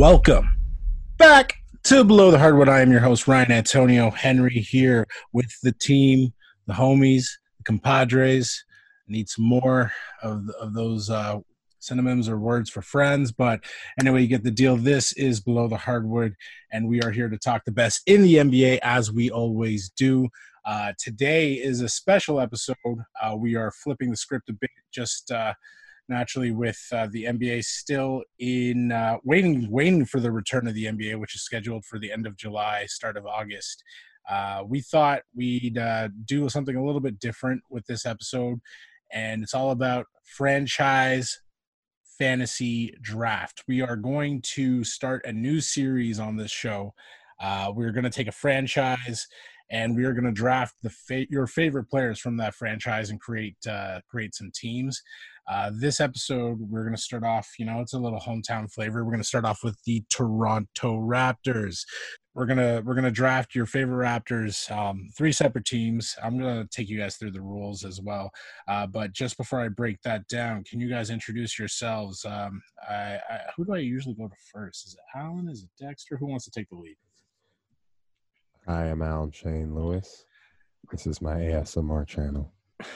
Welcome back to Below the Hardwood. I am your host, Ryan Antonio Henry, here with the team, the homies, the compadres. I need some more of those synonyms or words for friends. But anyway, you get the deal. This is Below the Hardwood, and we are here to talk the best in the NBA, as we always do. Today is a special episode. We are flipping the script a bit, just naturally with the NBA still in waiting for the return of the NBA, which is scheduled for the end of July, start of August. We thought we'd do something a little bit different with this episode, and it's all about franchise fantasy draft. We are going to start a new series on this show. We're going to take a franchise and we are going to draft your favorite players from that franchise and create some teams. This episode, we're going to start off, it's a little hometown flavor. We're going to start off with the Toronto Raptors. We're gonna draft your favorite Raptors, 3 separate teams. I'm gonna take you guys through the rules as well. But just before I break that down, can you guys introduce yourselves? Who do I usually go to first? Is it Alan? Is it Dexter? Who wants to take the lead? Hi, I'm Alan Shane Lewis. This is my ASMR channel.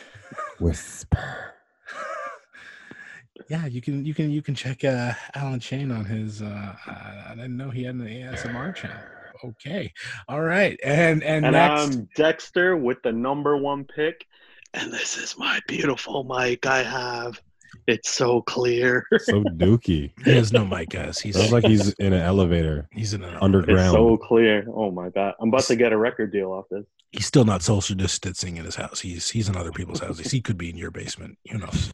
Whisper. Yeah, you can check Alan Shane on his. I didn't know he had an ASMR channel. Okay, all right, and next, I'm Dexter with the number 1 pick, and this is my beautiful mic I have. It's so clear, so dookie. He has no mic, guys. He sounds like he's in an elevator. He's in an underground. It's so clear. Oh my god, I'm about to get a record deal off this. He's still not social distancing in his house. He's in other people's houses. He could be in your basement. Who knows?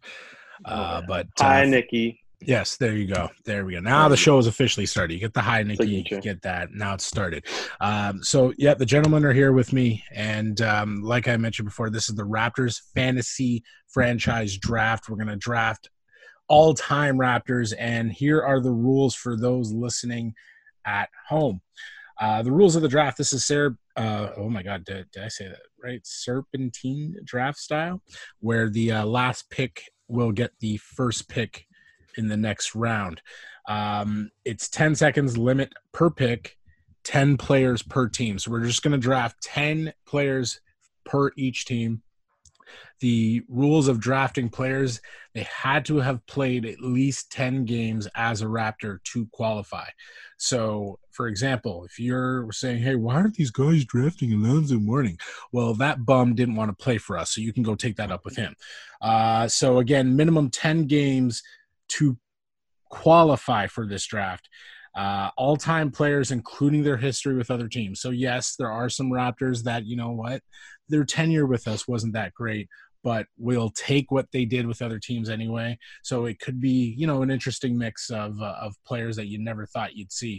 But hi, Nikki. Yes, there you go. There we go. Now the show is officially started. You get the hi, Nikki. You get that. Now it's started. So, yeah, the gentlemen are here with me. And like I mentioned before, this is the Raptors Fantasy Franchise Draft. We're going to draft all-time Raptors. And here are the rules for those listening at home. The rules of the draft, this is oh my God, did I say that right? Serpentine draft style, where the last pick will get the first pick in the next round. It's 10 seconds limit per pick, 10 players per team. So we're just going to draft 10 players per each team. The rules of drafting players, they had to have played at least 10 games as a Raptor to qualify. So, for example, if you're saying, hey, why aren't these guys drafting Alonzo Mourning? Well, that bum didn't want to play for us, so you can go take that up with him. So, again, minimum 10 games to qualify for this draft. All-time players, including their history with other teams. So, yes, there are some Raptors that, you know what, their tenure with us wasn't that great, but we'll take what they did with other teams anyway. So it could be, an interesting mix of players that you never thought you'd see.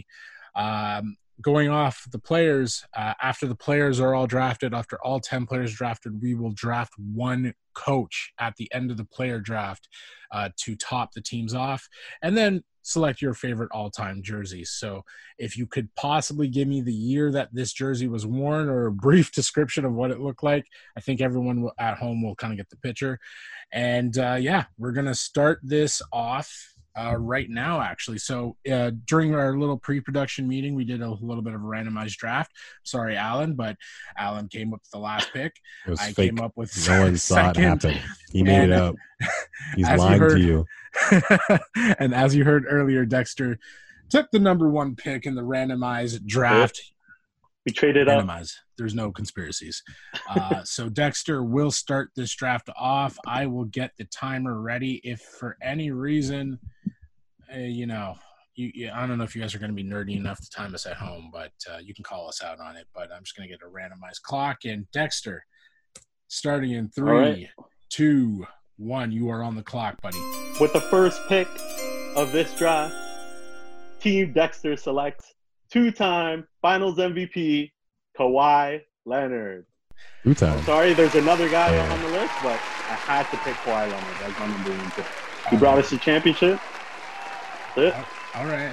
Going off the players, after the players are all drafted, after all 10 players drafted, we will draft one coach at the end of the player draft to top the teams off, and then select your favorite all-time jerseys. So if you could possibly give me the year that this jersey was worn or a brief description of what it looked like, I think everyone at home will kind of get the picture. And we're going to start this off right now, actually. So during our little pre-production meeting, we did a little bit of a randomized draft. Sorry, Alan, but Alan came up with the last pick. I came up with no one saw it happen. He made it up. He's lying to you. And as you heard earlier, Dexter took the number 1 pick in the randomized draft. We traded up. There's no conspiracies. So Dexter will start this draft off. I will get the timer ready. If for any reason, I don't know if you guys are going to be nerdy enough to time us at home, but you can call us out on it. But I'm just going to get a randomized clock. And Dexter, starting in 3, 2, 1, you are on the clock, buddy. With the first pick of this draft, Team Dexter selects 2-time Finals MVP Kawhi Leonard. 2-time. Sorry, there's another guy on the list, but I had to pick Kawhi Leonard as my number 1 pick. He brought us the championship. That's it. All right.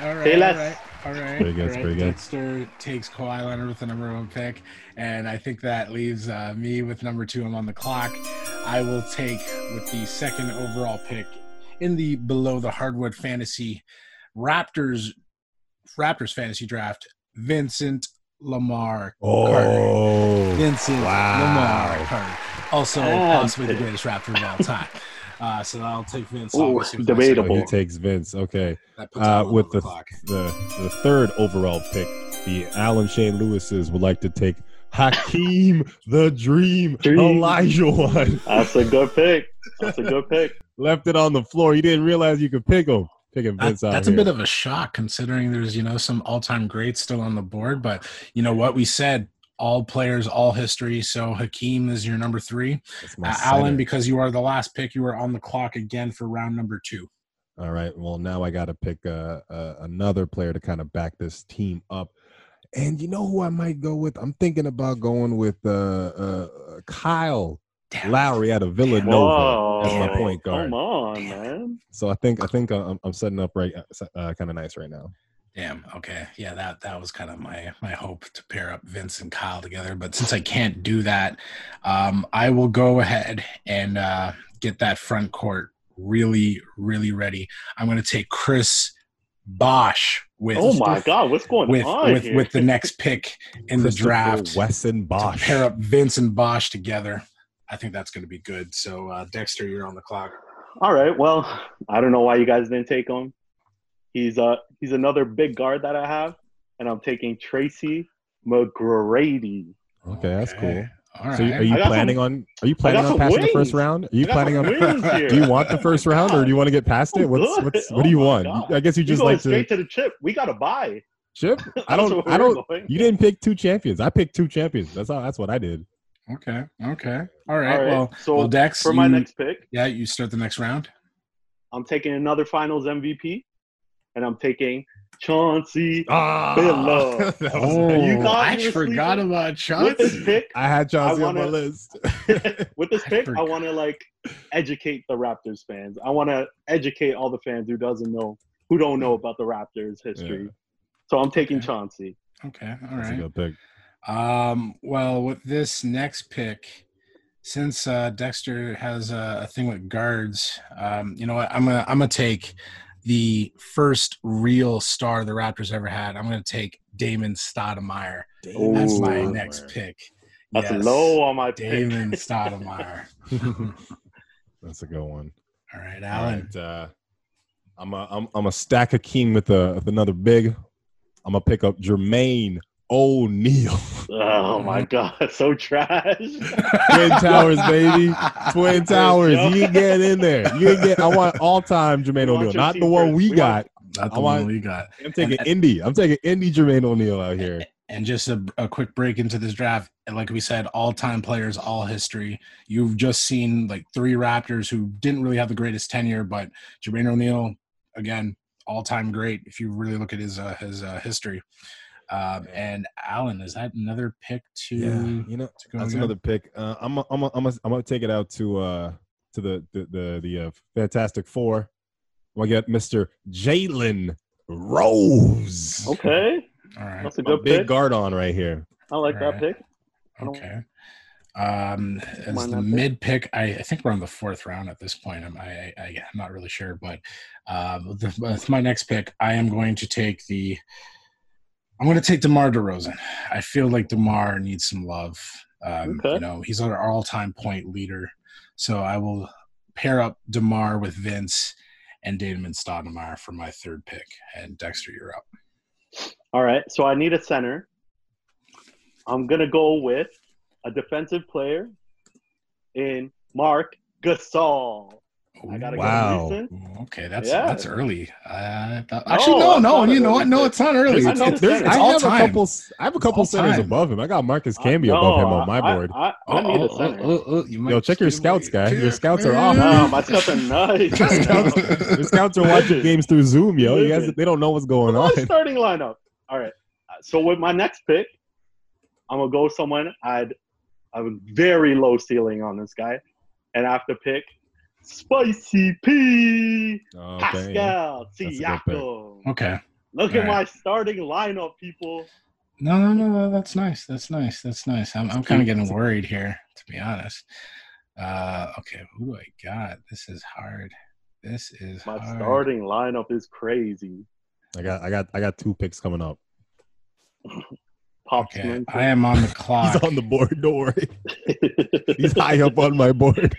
Pretty good. Dexter takes Kawhi Leonard with the number 1 pick, and I think that leaves me with number 2. I'm on the clock. I will take with the 2nd overall pick in the Below the Hardwood Fantasy Raptors Raptors fantasy draft, Vincent Lamar Oh, Carter. Vincent wow. Lamar Carter. Also, possibly the greatest Raptor of all time. So I'll take Vince. Obviously, debatable. He takes Vince. Okay. With the third overall pick, the Allen Shane Lewises would like to take Hakeem the Dream Olajuwon. That's a good pick. Left it on the floor. You didn't realize you could pick him. Picking Vince That's a bit of a shock considering there's, some all-time greats still on the board. But you know what? We said all players, all history. So Hakeem is your number 3. Allen, because you are the last pick, you are on the clock again for round number 2. All right. Well, now I got to pick another player to kind of back this team up. And you know who I might go with? I'm thinking about going with Kyle Lowry out of Villanova as my point guard. Come on, man. So I think I'm setting up right, kind of nice right now. Damn. Okay. Yeah, that was kind of my hope to pair up Vince and Kyle together. But since I can't do that, I will go ahead and get that front court really, really ready. I'm going to take Chris Bosh with. Oh my God, what's going on here? With the next pick in the draft. Wesson Bosh. To pair up Vince and Bosh together. I think that's going to be good. So Dexter, you're on the clock. All right. Well, I don't know why you guys didn't take him. He's another big guard that I have, and I'm taking Tracy McGrady. Okay, that's cool. All right. So are you planning on passing the first round? Are you planning on? Do you want the first round, or do you want to get past it? What do you want? I guess you just like straight to the chip. We got to buy chip. I don't. You didn't pick 2 champions. I picked 2 champions. That's what I did. Okay. All right. Well, Dex, for my next pick. Yeah, you start the next round. I'm taking another Finals MVP, and I'm taking Chauncey Billups. I forgot about Chauncey. With this pick, I had Chauncey on my list. With this pick, I want to educate the Raptors fans. I want to educate all the fans who don't know about the Raptors history. Yeah. So I'm taking Chauncey. Okay. All right. That's a good pick. Well, with this next pick, since Dexter has a thing with guards, you know what? I'm gonna take the first real star the Raptors ever had. I'm gonna take Damon Stoudemire. That's my next pick. That's low on my pick. Damon Stoudemire. That's a good one. All right, Allen. All right, I'm a stack Hakeem with another big. I'm gonna pick up Jermaine O'Neal. Oh my God, so trash. Twin Towers, baby. Twin Towers. You can get in there. I want all-time Jermaine O'Neal, not the one we got. Not the one we got. I'm taking Indy. I'm taking Indy Jermaine O'Neal out here. And just a quick break into this draft. And like we said, all-time players, all history. You've just seen 3 Raptors who didn't really have the greatest tenure, but Jermaine O'Neal, again, all-time great if you really look at his history. And Allen, is that another pick to? Yeah, that's another pick. I'm gonna take it out to the Fantastic Four. I'm gonna get Mr. Jalen Rose. Okay, all right, that's a good pick. Big guard on right here. I like that pick. Okay. As the mid pick, I think we're on the 4th round at this point. I'm not really sure, but with my next pick, I am going to take I'm going to take DeMar DeRozan. I feel like DeMar needs some love. He's our all-time point leader. So I will pair up DeMar with Vince and Damon Stoudemire for my 3rd pick. And Dexter, you're up. All right. So I need a center. I'm going to go with a defensive player in Marc Gasol. I gotta get recent. Okay, that's early. Actually, no. You know what? No, it's not early. It's all time. I have a couple centers above him. I got Marcus Camby above him on my board. I need a center. Yo, check your scouts, guy. Your scouts are off. No, my scouts are nice. Your scouts are watching games through Zoom, yo. You guys, they don't know what's going on. Starting lineup. All right. So with my next pick, I'm gonna go someone I have a very low ceiling on this guy, and I have to pick Spicy P. Pascal Siakam. Okay. Look at my starting lineup, people. No. That's nice. I'm kind of getting worried here, to be honest. Okay. Who do I got? This is hard. My starting lineup is crazy. I got 2 picks coming up. Pops Okay, Spencer. I am on the clock. He's on the board. Don't worry. He's high up on my board.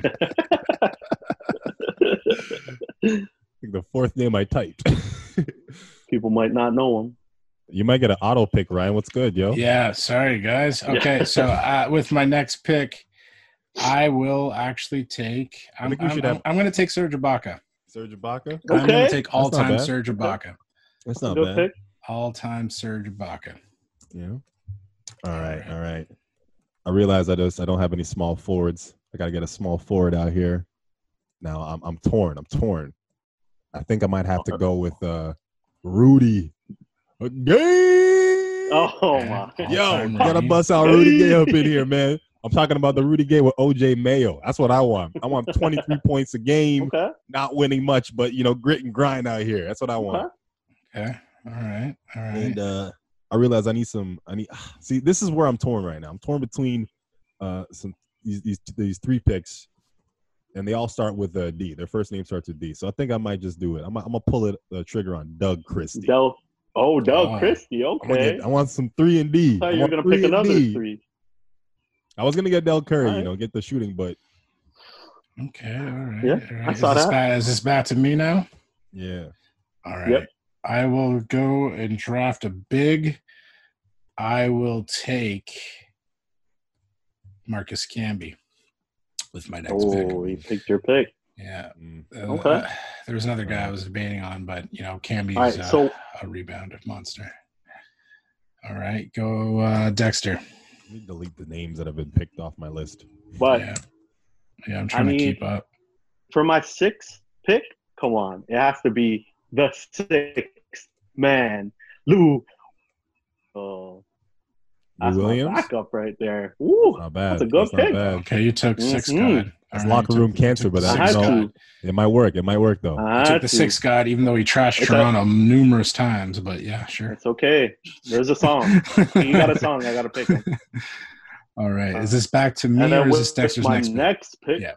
The 4th name I typed. People might not know him. You might get an auto pick, Ryan. What's good, yo? Yeah, sorry guys. Okay, so with my next pick, I will actually take. I'm going to take Serge Ibaka. Serge Ibaka. Okay. I'm going to take all-time bad. Serge Ibaka. That's not Good bad. pick. All-time Serge Ibaka. Yeah. All right. I realize I don't have any small forwards. I got to get a small forward out here. Now I'm torn. I think I might have to go with Rudy Gay. Oh my! Yo, gotta bust out Rudy Gay up in here, man. I'm talking about the Rudy Gay with OJ Mayo. That's what I want. I want 23 points a game, not winning much, but grit and grind out here. That's what I want. Okay. All right. And I realize I need. See, this is where I'm torn right now. I'm torn between these 3 picks, and they all start with D. Their first name starts with D. So I think I might just do it. I'm gonna pull the trigger on Doug Christie. Doug Christie. Okay. I want some 3 and D. I thought you were gonna pick another 3. I was gonna get Del Curry, get the shooting, but okay, all right. Yeah, all right. I saw that. Is this back to me now? Yeah. All right. Yep. I will go and draft a big. I will take Marcus Camby with my next pick. Oh, you picked your pick. Yeah. Okay. There was another guy I was debating on, but Camby's right, a rebound monster. All right, go Dexter. Let me delete the names that have been picked off my list. But yeah, I'm trying to keep up. For my 6th pick, come on, it has to be the 6th man, Lou. Oh, that's Williams? my backup right there. Ooh, not bad. That's a good pick. Okay, you took 6 God. That's locker room cancer, but it might work. It might work though. He took the 6 God, even though he trashed Toronto numerous times. But yeah, sure. It's okay. There's a song. You got a song. I got to pick him. All right. Is this back to me or is this Dexter's next pick? Yeah.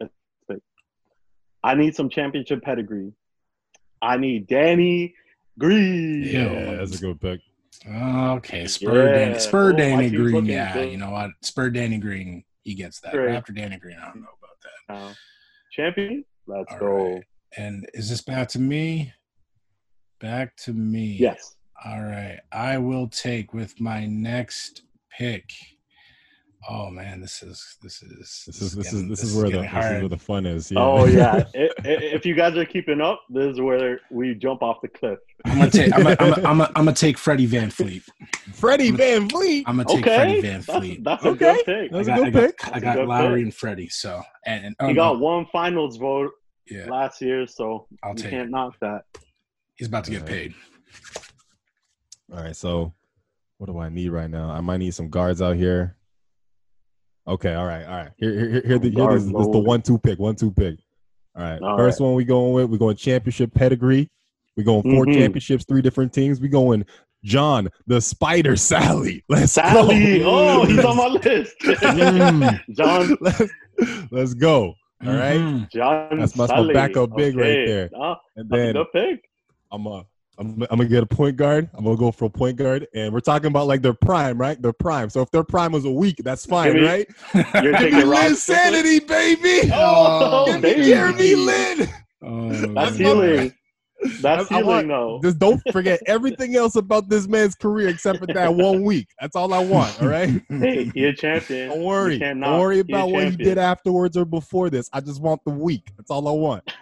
I need some championship pedigree. I need Danny Green. Yeah, that's a good pick. Okay, Spur Danny Green. Yeah, good. You know what? Spur Danny Green. He gets that. Right. After Danny Green, I don't know about that. Champion? Let's go. Right. And is this back to me? Back to me. Yes. All right. I will take with my next pick. Oh man, this is where the fun is. Yeah. Oh yeah. If you guys are keeping up, this is where we jump off the cliff. I'm gonna take Freddie Van Fleet. Van Fleet. I'm gonna take Freddie Van Fleet. That's a good pick. That's a good pick. I got Lowry and Freddie. So he got one finals vote last year, so you can't knock that. He's about to get paid. All right. So what do I need right now? I might need some guards out here. Okay, all right. Here this is the 1-2 pick. 1-2 pick. All right. First one we going championship pedigree. We going 4 championships, 3 different teams. We going John the Spider Sally. Sally. Go. Oh, he's on my list. John. Let's go. All right. John. That's my backup big right there. And then good pick. I'm gonna get a point guard. I'm gonna go for a point guard, and we're talking about like their prime, right? Their prime. So if their prime was a week, that's fine, right? You're taking Linsanity, baby. Give me Jeremy Lin. That's healing. That's healing, though. Just don't forget everything else about this man's career except for that 1 week. That's all I want. All right. Hey, you're a champion. Don't worry. Don't worry about what he did afterwards or before this. I just want the week. That's all I want.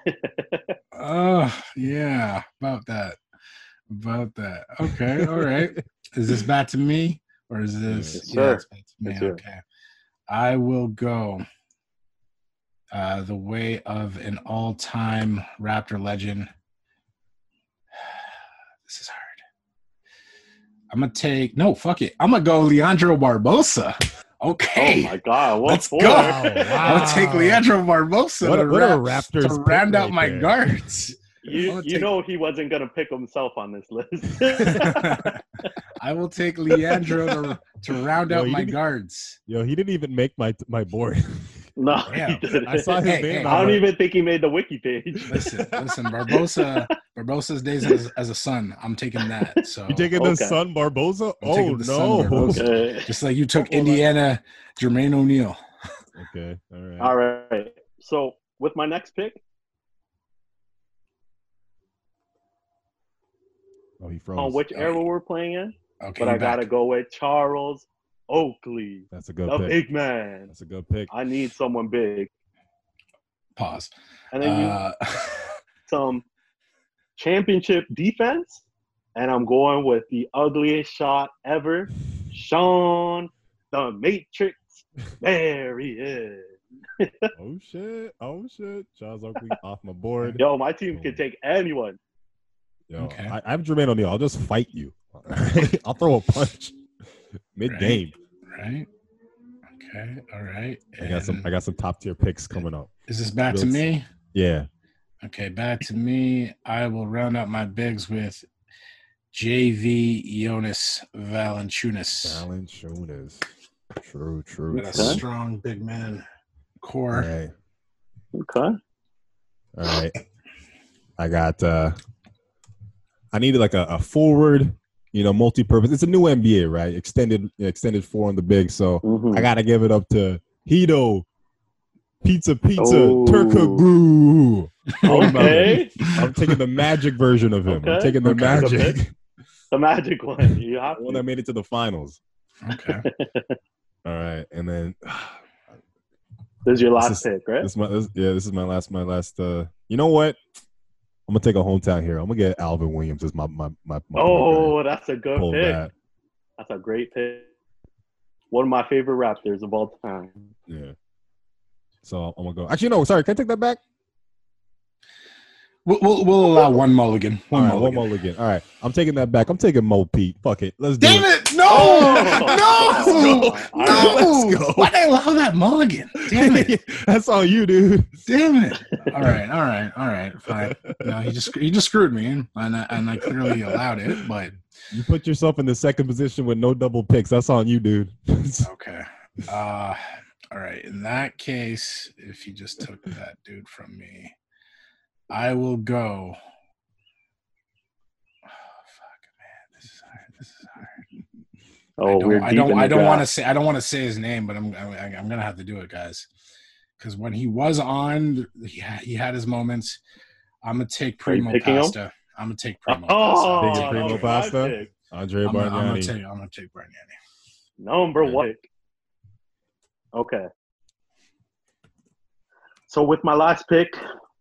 Yeah, about that. Okay, all right. Is this back to me or is this? Yes, sir. It's back to me. Okay. I will go the way of an all-time Raptor legend. This is hard. I'm gonna take I'm gonna go Leandro Barbosa. Okay. Oh my God! Let's go. Wow. I'm gonna take Leandro Barbosa to round out my guards. You know he wasn't going to pick himself on this list. I will take Leandro to round out my guards. Yo, he didn't even make my board. No, Yeah, he didn't. I saw his name. I don't even think he made the wiki page. Listen, Barbosa's days as a son. I'm taking that. So You taking the son Barbosa? I'm taking the son Barbosa. Okay. Just like you took Indiana, Jermaine O'Neal. Okay, all right. All right. So with my next pick, Oh, he froze. on which era we're playing in, Okay, but I gotta go with Charles Oakley, That's a good the pick. big man. That's a good pick. I need someone big, Pause. and then some championship defense, and I'm going with the ugliest shot ever, Sean the Matrix. There he is. Oh shit! Charles Oakley off my board. Yo, my team can take anyone. Yo, Okay. I'm Jermaine O'Neal. I'll just fight you. I'll throw a punch mid-game. Right. Okay. All right. I got some top tier picks coming up. Is this back to me? Yeah. Okay, back to me. I will round out my bigs with JV Jonas Valanciunas. True. With a strong big man core. All right. Okay. All right. I got I needed like a forward, multi-purpose. It's a new NBA, right? Extended four on the big. So I gotta give it up to Hito Pizza Turkoglu. Okay. I'm taking the magic version of him. Okay. I'm taking the magic. The magic one. You have The one that made it to the finals. Okay. All right. And then this is your last pick, right? this is my last you know what? I'm gonna take a hometown hero. I'm gonna get Alvin Williams as my Oh, that's a good Pull pick. that. That's a great pick. One of my favorite Raptors of all time. Yeah. So I'm gonna go. Actually, no. Sorry. Can I take that back? We'll allow one mulligan. One mulligan. All right. I'm taking that back. I'm taking Mo Pete. Fuck it. Let's do Damn it. it! No! Let's go. Why'd I allow that mulligan? Damn it! That's on you, dude. Damn it! All right. Fine. No, he just screwed me, and I clearly allowed it. But You put yourself in the second position with no double picks. That's on you, dude. okay. All right. In that case, if you just took that dude from me, I will go. Oh fuck, man! This is hard. Oh, I don't want to say his name, but I'm gonna have to do it, guys. Because when he was on, he had his moments. I'm gonna take Primo Pasta. I'm gonna take Primo. Oh, Primo Pasta. Andre Bargnani. I'm gonna take Bargnani. Number one. Okay. So with my last pick,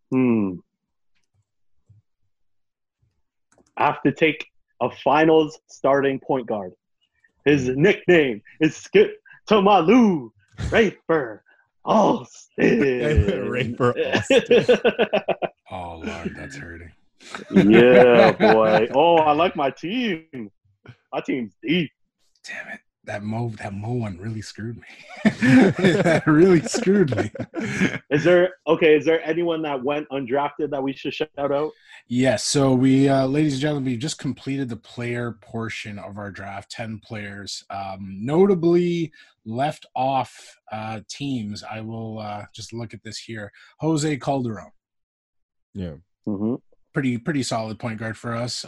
I have to take a finals starting point guard. His nickname is Skip Tomalu Rafer Austin. Rafer Austin. Oh Lord, that's hurting. Yeah, boy. Oh, I like my team. My team's deep. Damn it. That Mo one really screwed me. That really screwed me. Is there anyone that went undrafted that we should shout out? Yes. So we, ladies and gentlemen, we just completed the player portion of our draft, 10 players. Notably left off teams. I will just look at this here. Jose Calderon. Yeah. Mm-hmm. Pretty solid point guard for us.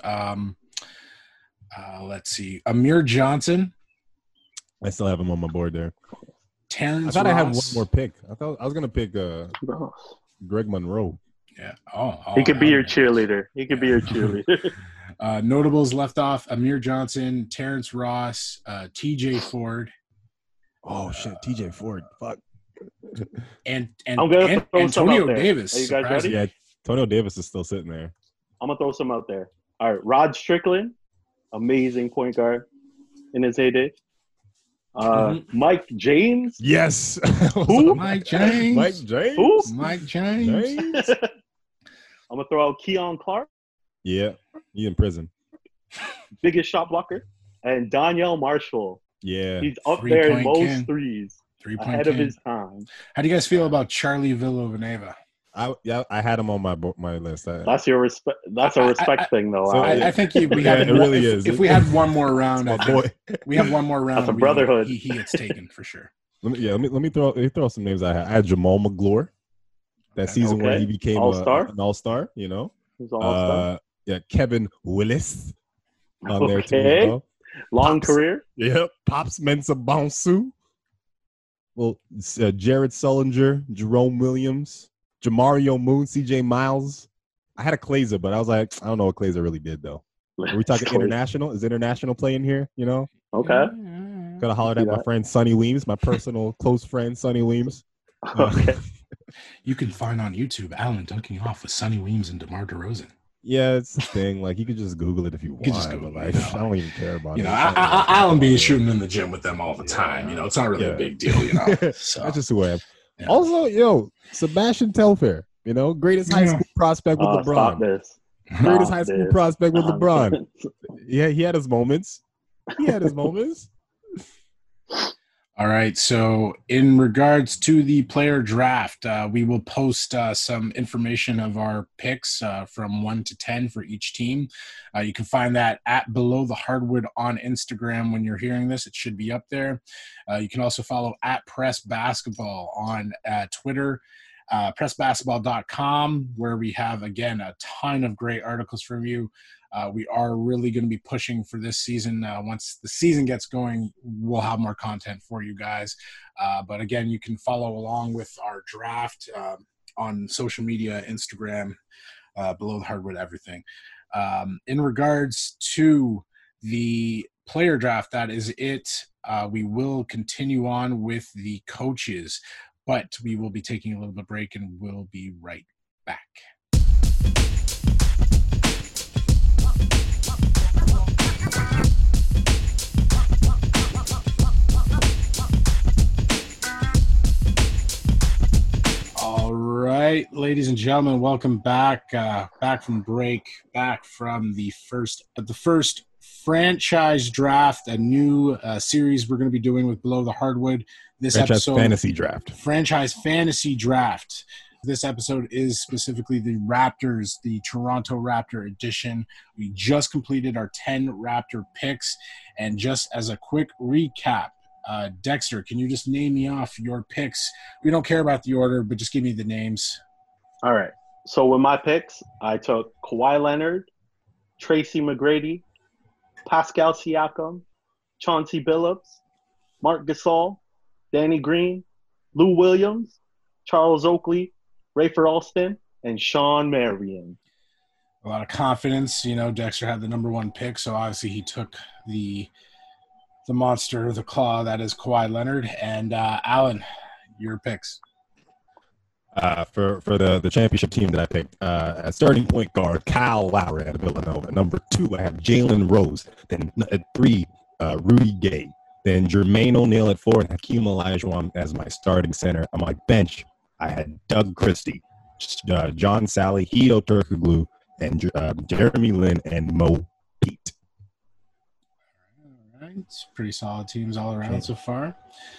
Let's see. Amir Johnson. I still have him on my board there. Terrence I thought Ross. I had one more pick. I thought I was gonna pick Greg Monroe. Yeah. Oh, he could be your cheerleader. He could be your cheerleader. Notables left off: Amir Johnson, Terrence Ross, T.J. Ford. Oh shit, T.J. Ford. Fuck. And Antonio Davis. Are you guys ready? Yeah, Antonio Davis is still sitting there. I'm gonna throw some out there. All right, Rod Strickland, amazing point guard in his heyday. Mike James. Yes. Who? Mike James. Mike James. Who? Mike James. I'm gonna throw out Keon Clark. Yeah, he in prison. Biggest shot blocker, and Danielle Marshall. Yeah, he's up there in most king. threes. 3-point ahead king. of his time. How do you guys feel about Charlie Villanueva? I had him on my list. That's your respect. That's a respect thing, though. So I think we have. it really is. If we had one more round, my boy. we have one more round. That's a brotherhood. He gets taken for sure. Let me throw some names I had. I had Jamal McGlure. That season where he became an all-star, you know. He's an all-star. Yeah, Kevin Willis on there too as well. Long career. Yep. Pops Mensah Bonsu. Well, Jared Sullinger, Jerome Williams, Jamario Moon, CJ Miles. I had a Clazer, but I was like, I don't know what Clazer really did though. Are we talking international? Is international playing here? You know? Okay. Gotta holler at my friend Sonny Weems, my personal close friend Sonny Weems. Okay. You can find on YouTube Allen dunking off with Sonny Weems and DeMar DeRozan. Yeah, it's the thing. Like, you could just Google it if you want. Just Google it, I don't even care about it. Allen be shooting in the gym with them all the time. You know, it's not really a big deal. You know, so. That's just who I am. Yeah. Also, Sebastian Telfair. You know, greatest high school prospect with LeBron. Stop this. Greatest high school prospect with LeBron. Yeah, he had his moments. All right. So in regards to the player draft, we will post some information of our picks from 1 to 10 for each team. You can find that at Below the Hardwood on Instagram. When you're hearing this, it should be up there. You can also follow at Press Basketball on Twitter. PressBasketball.com, where we have, again, a ton of great articles from you. We are really going to be pushing for this season. Once the season gets going, we'll have more content for you guys. But again, you can follow along with our draft on social media, Instagram, Below the Hardwood, everything. In regards to the player draft, that is it. We will continue on with the coaches, but we will be taking a little bit of break and we'll be right back. All right, ladies and gentlemen, welcome back. Back from break, back from the first franchise draft, a new series we're going to be doing with Below the Hardwood. This episode, franchise fantasy draft. This episode is specifically the Raptors, the Toronto Raptor edition. We just completed our 10 Raptor picks, and just as a quick recap, Dexter, can you just name me off your picks? We don't care about the order, but just give me the names. All right. So with my picks, I took Kawhi Leonard, Tracy McGrady, Pascal Siakam, Chauncey Billups, Marc Gasol, Danny Green, Lou Williams, Charles Oakley, Rafer Alston, and Sean Marion. A lot of confidence. You know, Dexter had the number one pick, so obviously he took the monster, the claw, that is Kawhi Leonard. And Alan, your picks. For the championship team that I picked, at starting point guard, Kyle Lowry out of Villanova. Number 2, I have Jalen Rose. Then at 3, Rudy Gay. Then Jermaine O'Neal at 4, and Hakeem Olajuwon as my starting center. On my bench, I had Doug Christie, John Sally, Hedo Turkoglu, and Jeremy Lin and Mo Pete. All right, pretty solid teams all around so far.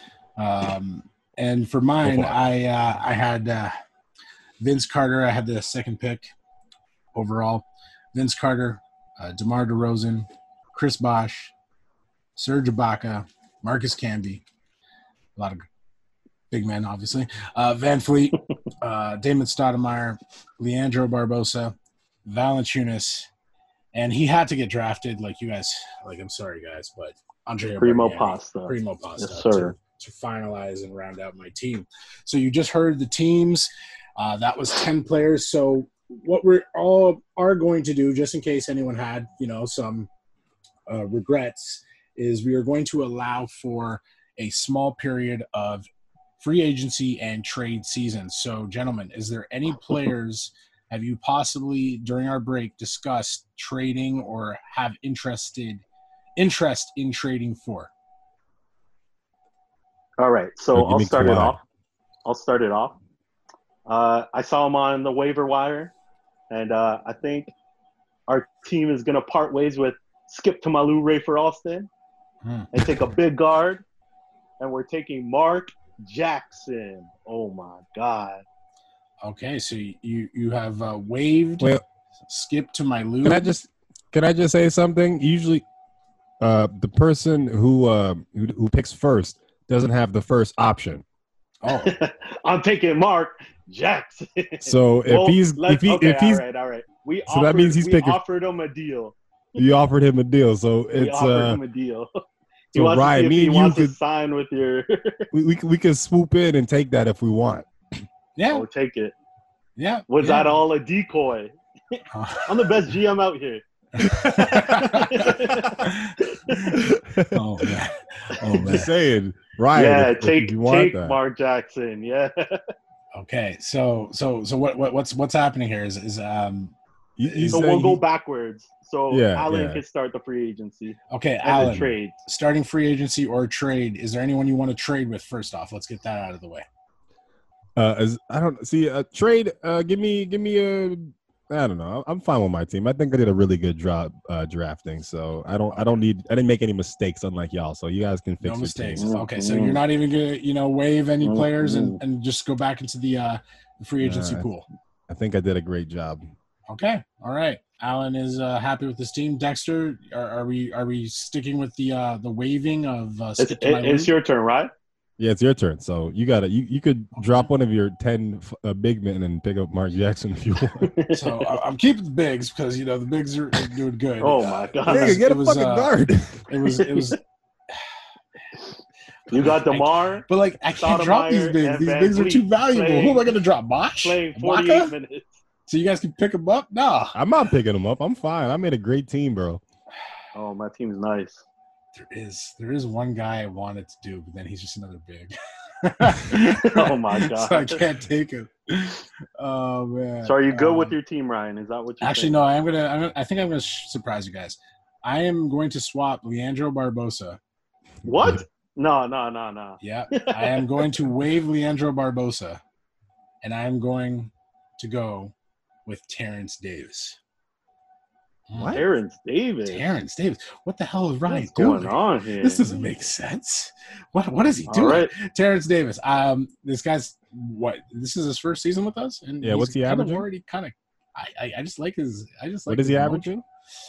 And for mine, I had Vince Carter. I had the second pick overall. Vince Carter, DeMar DeRozan, Chris Bosh, Serge Ibaka, Marcus Camby, a lot of big men, obviously. Van Fleet, Damon Stoudemire, Leandro Barbosa, Valanciunas, and he had to get drafted. Like you guys, I'm sorry guys, but Andrea Primo Pasta, yes, sir. To finalize and round out my team. So you just heard the teams. That was 10 players. So what we all are going to do, just in case anyone had, some regrets, is we are going to allow for a small period of free agency and trade season. So, gentlemen, is there any players have you possibly, during our break, discussed trading or have interest in trading for? All right, so I'll start it off. I saw him on the waiver wire, and I think our team is going to part ways with Skip Tamalu, Rafer Alston, and take a big guard, and we're taking Mark Jackson. Oh, my God. Okay, so you have waived Skip Tamalu. Can I just say something? Usually the person who picks first doesn't have the first option. Oh, I'm taking Mark Jackson. So if he's all right. That means he's picking. Offered him a deal. You offered him a deal, so We it's offered him a deal. He so wants Ryan, to see if me he and you wants could to sign with your. we can swoop in and take that if we want. yeah, Oh, take it. yeah. Was yeah. that all a decoy? I'm the best GM out here. Oh man. I'm just saying, Ryan. Yeah, if you want take that. Mark Jackson. Yeah. Okay, so what's happening here is So we'll go backwards. So Yeah, Alan yeah. can start the free agency. okay, And Alan, the trade. starting free agency or trade. Is there anyone you want to trade with first off? Let's get that out of the way. I don't see a trade. Give me a. I don't know. I'm fine with my team. I think I did a really good job drafting. So I didn't make any mistakes, unlike y'all. So you guys can fix No mistakes. your team. Okay, so you're not even gonna waive any players and just go back into the free agency pool. I think I did a great job. Okay, all right. Alan is happy with this team. Dexter, are we sticking with the waiving of? It's your turn, right? Yeah, it's your turn. So you got you could drop one of your 10 big men and pick up Mark Jackson if you want. So I'm keeping the bigs because the bigs are doing good. Oh my god! Nigga, get a fucking guard. It was. You got DeMar, but like I can't drop these bigs. These bigs are too valuable. Who am I going to drop? Bosch? Playing 48 minutes. So you guys can pick them up? Nah. I'm not picking them up. I'm fine. I made a great team, bro. Oh, my team's nice. There is one guy I wanted to do, but then he's just another big. Oh my god! So I can't take him. Oh man! So are you good with your team, Ryan? Is that what you? Actually, no. I think I'm gonna surprise you guys. I am going to swap Leandro Barbosa. What? No. Yeah, I am going to waive Leandro Barbosa, and I am going to go with Terrence Davis. What? Terrence Davis. What the hell is Ryan doing? Going on here? This doesn't make sense. What is he doing? Right. Terrence Davis. This guy's this is his first season with us, and yeah, what's he averaging? Already kind of. I just like his. What is he averaging?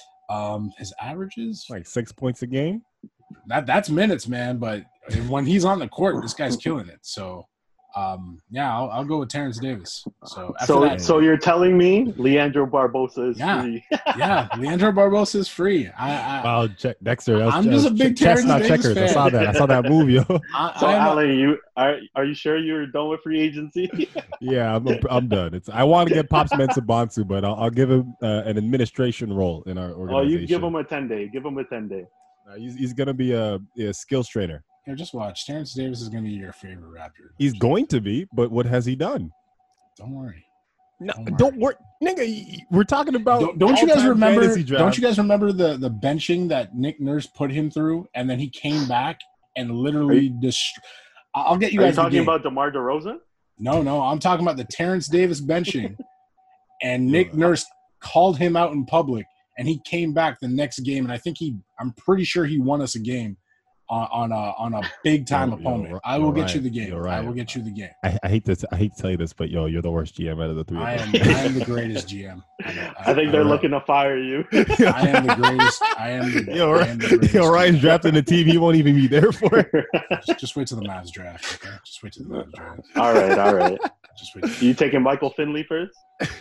His averages like 6 points a game. That's minutes, man. But when he's on the court, this guy's killing it. So. Yeah, I'll go with Terrence Davis. So you're telling me Leandro Barbosa is free? Yeah, Leandro Barbosa is free. Wow, check Dexter. I'm just a big Terrence Davis checkers. fan. I saw that movie. Alan, are you sure you're done with free agency? Yeah, I'm done. I want to get Pops Mensah-Bonsu, but I'll give him an administration role in our organization. Oh, you give him a 10-day. Give him a 10-day. He's gonna be a skills trainer. Yeah, just watch. Terrence Davis is going to be your favorite Raptor. He's going to be, but what has he done? Don't worry. No, don't worry, nigga. We're talking about. Don't you guys remember? Don't you guys remember the benching that Nick Nurse put him through, and then he came back and literally I'll get you guys. Are you talking about DeMar DeRozan? No. I'm talking about the Terrence Davis benching, and Nick Nurse called him out in public, and he came back the next game, and I'm pretty sure he won us a game. On a big time opponent. I will get you the game. I will get you the game. I hate to tell you this, but you're the worst GM out of the three. I am the greatest GM. I think they're looking to fire you. I am the greatest. I am the greatest. Ryan's drafting the team he won't even be there for. Just wait till the Mavs draft. Okay, just wait till the Mavs draft. All right. Just wait. You taking Michael Finley first?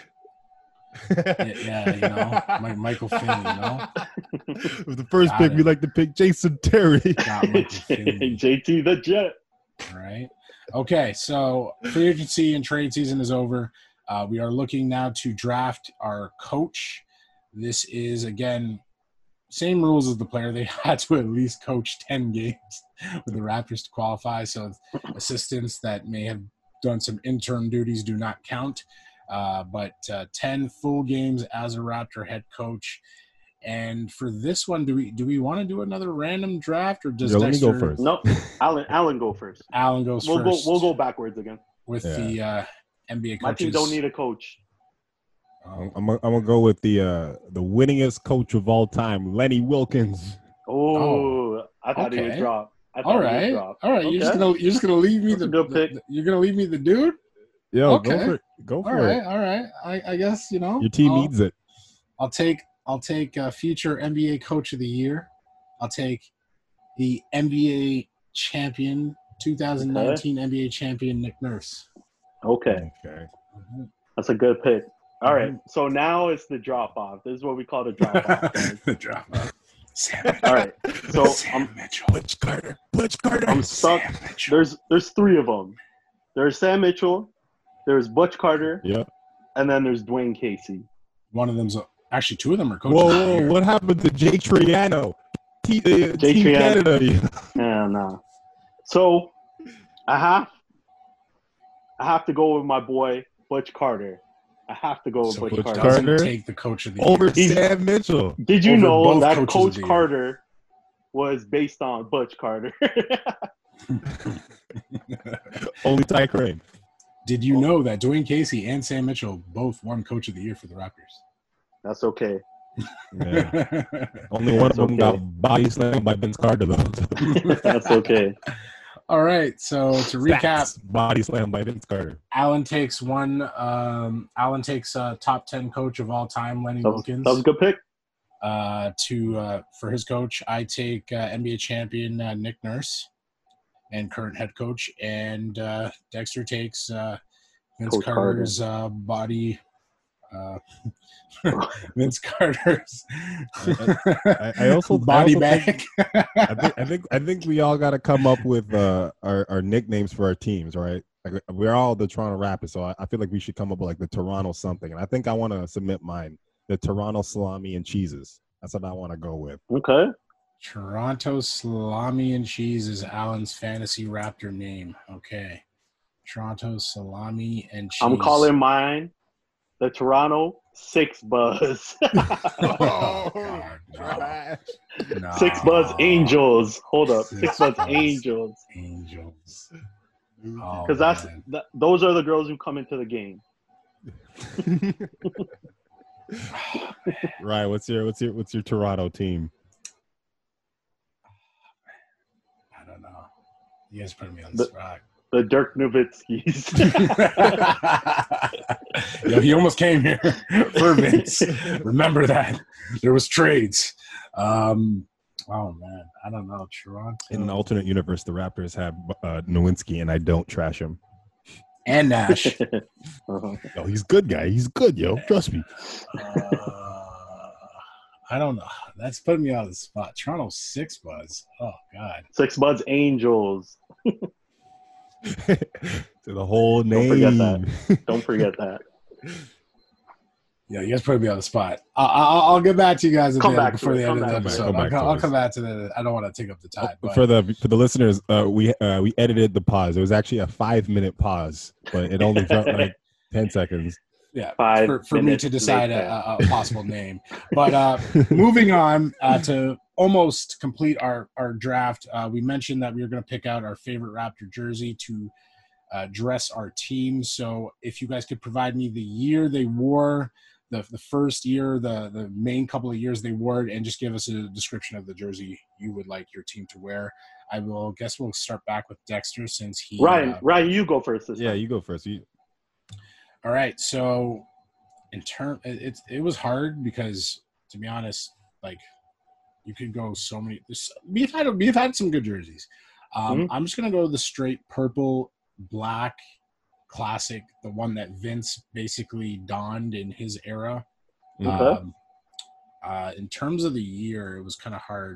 Yeah, Michael Finley, With the first pick, we like to pick Jason Terry. JT the Jet. All right. Okay, so free agency and trade season is over. We are looking now to draft our coach. This is, again, same rules as the player. They had to at least coach 10 games with the Raptors to qualify. So assistants that may have done some intern duties do not count. But 10 full games as a Raptor head coach. And for this one, do we want to do another random draft, or does let me go first? No, Alan go first. Alan goes first. We'll go backwards again with the NBA coaches. My team don't need a coach. I'm gonna go with the winningest coach of all time, Lenny Wilkins. I thought he would drop. All right. Okay. You're just gonna leave me you're gonna leave me the dude. Yo, okay. Go for it. All right. I guess your team needs it. I'll take future NBA Coach of the Year. I'll take the NBA champion 2019 NBA champion Nick Nurse. Okay. That's a good pick. All right. So now it's the drop off. This is what we call the drop off. The drop off. Sam Mitchell. All right. So Sam Mitchell. Butch Carter. I'm stuck. There's three of them. There's Sam Mitchell. There's Butch Carter. Yep. And then there's Dwayne Casey. One of them's actually two of them are coaches. Whoa! What happened to Jay Triano? Team Canada. Yeah, no. So I have to go with my boy Butch Carter. I have to go with Butch Carter. Carter take the coach of the over year. Sam Mitchell. Did you know that Coach Carter was based on Butch Carter? Only Ty Crane. Did you know that Dwayne Casey and Sam Mitchell both won Coach of the Year for the Raptors? That's okay. Yeah. Only one of them got body slammed by Vince Carter, though. That's okay. All right. So to recap, body slammed by Vince Carter. Alan takes top 10 coach of all time, Lenny Wilkins. That was a good pick. For his coach, I take NBA champion Nick Nurse and current head coach, and Dexter takes Vince Coach Carter's body. Vince Carter's I also body bag. Think, I think we all got to come up with our nicknames for our teams, right? Like we're all the Toronto Raptors, so I feel like we should come up with like the Toronto something. And I think I want to submit mine, the Toronto Salami and Cheeses. That's what I want to go with. Okay. Toronto Salami and Cheese is Alan's fantasy Raptor name. Okay. Toronto Salami and Cheese. I'm calling mine the Toronto Six Buzz. Oh, God, no. Six Buzz Angels. Hold up. Six Buzz Buzz Angels. Angels. Because those are the girls who come into the game. Right. What's your Toronto team? I don't know. You guys put me on the spot. The Dirk Nowitzkis. Yo, he almost came here for Vince. Remember that. There was trades. Oh, man. I don't know. Toronto. In an alternate universe, the Raptors have Nowinski, and I don't trash him. And Nash. Oh, he's good, guy. He's good, yo. Trust me. I don't know. That's putting me on the spot. Toronto Six Buzz. Oh, God. Six Buzz Angels. To the whole name. Don't forget that. Yeah, you guys put me on the spot. I'll get back to you guys before the end of the episode. I'll come back to that. I don't want to take up the time. But. For the listeners, we edited the pause. It was actually a 5-minute pause, but it only felt like 10 seconds. Yeah, for me to decide a possible name. But moving on to almost complete our draft, we mentioned that we were going to pick out our favorite Raptor jersey to dress our team. So if you guys could provide me the year they wore, the first year, the main couple of years they wore it, and just give us a description of the jersey you would like your team to wear. We'll start back with Dexter since he Ryan, you go first. Yeah, you go first. All right, so it was hard because, to be honest, like you could go so many. We've had some good jerseys. I'm just gonna go the straight purple, black, classic, the one that Vince basically donned in his era. Okay. In terms of the year, it was kind of hard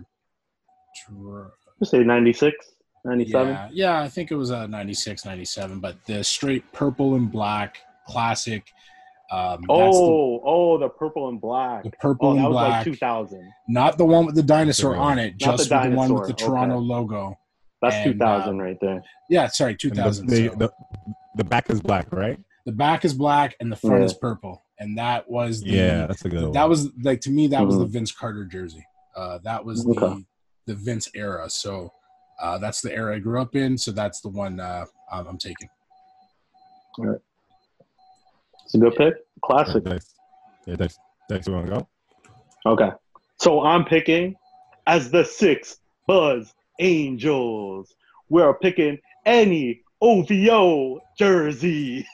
to say 96, 97. Yeah, I think it was 96, 97. But the straight purple and black. Classic. The purple and black. The purple and black. That was like 2000. Not the one with the dinosaur on it, just the one with the Toronto logo. That's 2000 right there. Yeah, sorry, 2000. The back is black, right? The back is black and the front is purple. And that was that's a good one. That was like, to me, that was the Vince Carter jersey. That was the Vince era. So that's the era I grew up in. So that's the one I'm taking. All right. It's a good pick. Classic. Thanks. You want to go? Okay. So I'm picking as the Six Buzz Angels. We're picking any OVO jersey.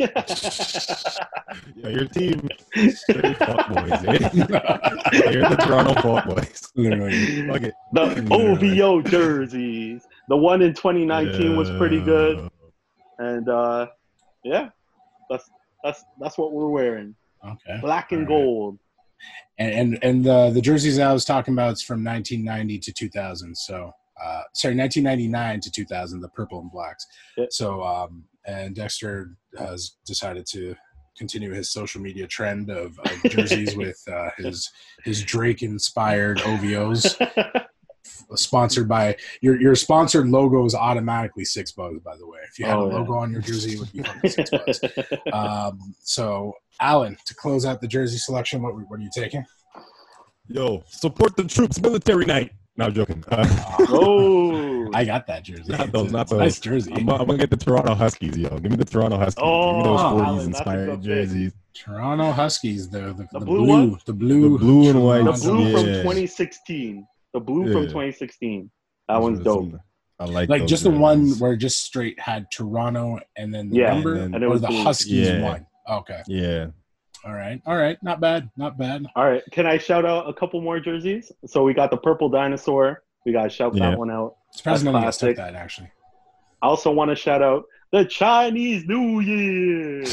Yeah, your team straight fuck boys, eh? You're the Toronto fuck boys. The OVO jerseys. The one in 2019 was pretty good, and yeah, that's what we're wearing. Okay, black and gold. And the jerseys I was talking about is from 1990 to 2000. So, 1999 to 2000, the purple and blacks. Yep. So, and Dexter has decided to continue his social media trend of jerseys with his Drake-inspired OVOs. Sponsored by your sponsored logo is automatically $6, by the way. If you had a logo on your jersey, it would be fucking $6. So, Alan, to close out the jersey selection, what are you taking? Yo, support the troops, military night. No, I'm joking. I got that jersey. Not those. Nice jersey. I'm gonna get the Toronto Huskies, yo. Give me the Toronto Huskies. Give me those 40s inspired jerseys. Toronto Huskies, the blue one? The blue and white. The blue from 2016. The blue from 2016. That one's dope. I like just jerseys. The one where just straight had Toronto and then the number, and it was the blue. Huskies one. Okay. Yeah. All right. Not bad. All right. Can I shout out a couple more jerseys? So we got the purple dinosaur. We got to shout that one out. Surprised no one else took that, actually. I also want to shout out the Chinese New Year.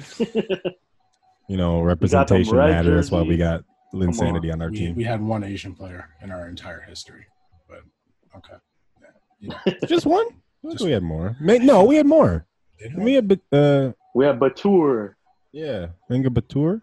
Representation matters. That's why we got Linsanity on our team. We had one Asian player in our entire history, but okay. Yeah. Just one? We had more. No, we had more. We had Batur. Yeah, Inga Batur.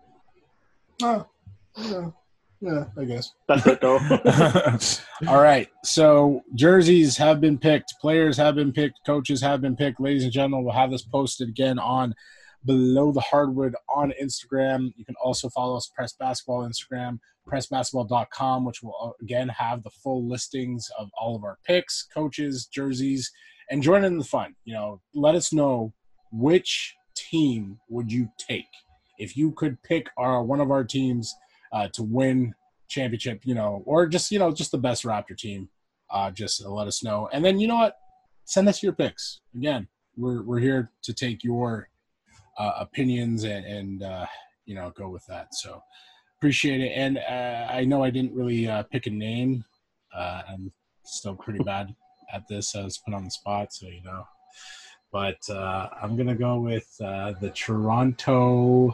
Oh, yeah, I guess. That's it, though. All right. So jerseys have been picked. Players have been picked. Coaches have been picked. Ladies and gentlemen, we'll have this posted again on Below the Hardwood on Instagram. You can also follow us, Press Basketball Instagram, pressbasketball.com, which will, again, have the full listings of all of our picks, coaches, jerseys, and join in the fun. Let us know which team would you take if you could pick one of our teams to win championship, or just the best Raptor team. Just let us know, and then you know what, send us your picks. Again, we're here to take your opinions and go with that. So appreciate it. And I know I didn't really pick a name. I'm still pretty bad at this. I was put on the spot, so but I'm gonna go with the Toronto.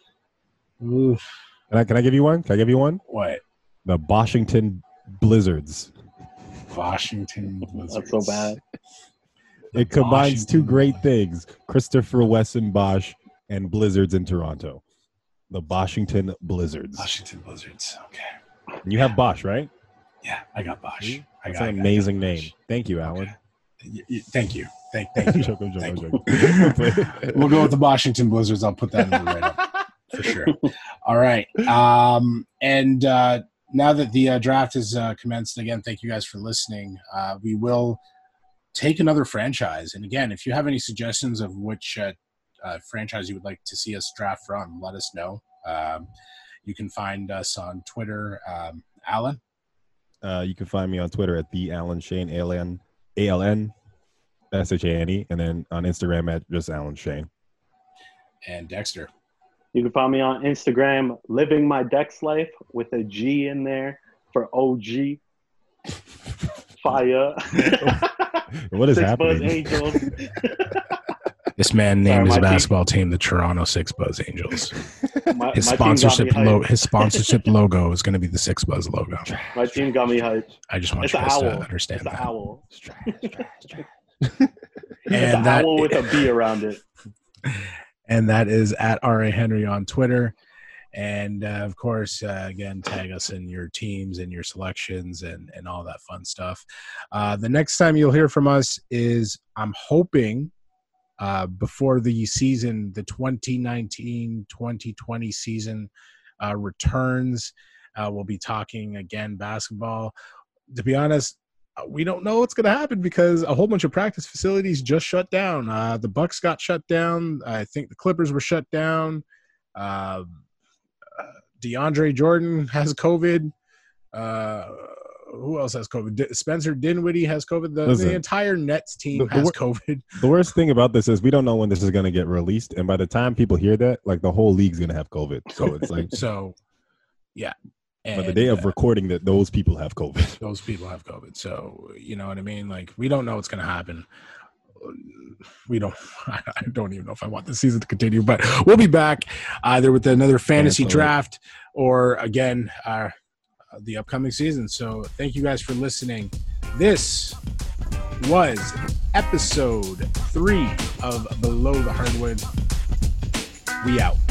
Oof. Can I give you one? What? The Washington Blizzards. Washington Blizzards. That's so bad. It combines two great things: Christopher Wesson Bosch and Blizzards in Toronto. The Washington Blizzards. Washington Blizzards. Okay. And you have Bosch, right? Yeah, I got Bosch. That's an amazing name. Thank you, Alan. Okay. Thank you. Thank you. I'm joking. We'll go with the Washington Blizzards. I'll put that in the write-up for sure. All right. And now that the draft has commenced, again, thank you guys for listening. We will take another franchise. And again, if you have any suggestions of which franchise you would like to see us draft from, let us know. You can find us on Twitter. Alan? You can find me on Twitter at the Alan Shane, ALN SHANE, and then on Instagram at just Alan Shane. And Dexter? You can find me on Instagram, Living My Dex Life, with a G in there for OG. Fire. What is Six happening? Buzz Angels. This man named his basketball team the Toronto Six Buzz Angels. His sponsorship logo is going to be the Six Buzz logo. My team got me hyped. I just want you guys to understand that. It's an owl. And it's an owl with a B around it. And that is at R.A. Henry on Twitter. And, of course, again, tag us in your teams and your selections and all that fun stuff. The next time you'll hear from us is, I'm hoping, before the season, the 2019-2020 season returns. We'll be talking, again, basketball. To be honest, we don't know what's going to happen because a whole bunch of practice facilities just shut down. The Bucks got shut down. I think the Clippers were shut down. DeAndre Jordan has COVID. Who else has COVID? Spencer Dinwiddie has COVID. The entire Nets team has COVID. The worst thing about this is we don't know when this is going to get released. And by the time people hear that, like, the whole league's going to have COVID. So it's like, yeah. And, but the day of recording that, those people have COVID. Those people have COVID. So, you know what I mean? Like, we don't know what's going to happen. I don't even know if I want the season to continue, but we'll be back either with another fantasy draft or, again, the upcoming season. So thank you guys for listening. This was episode 3 of Below the Hardwood. We out.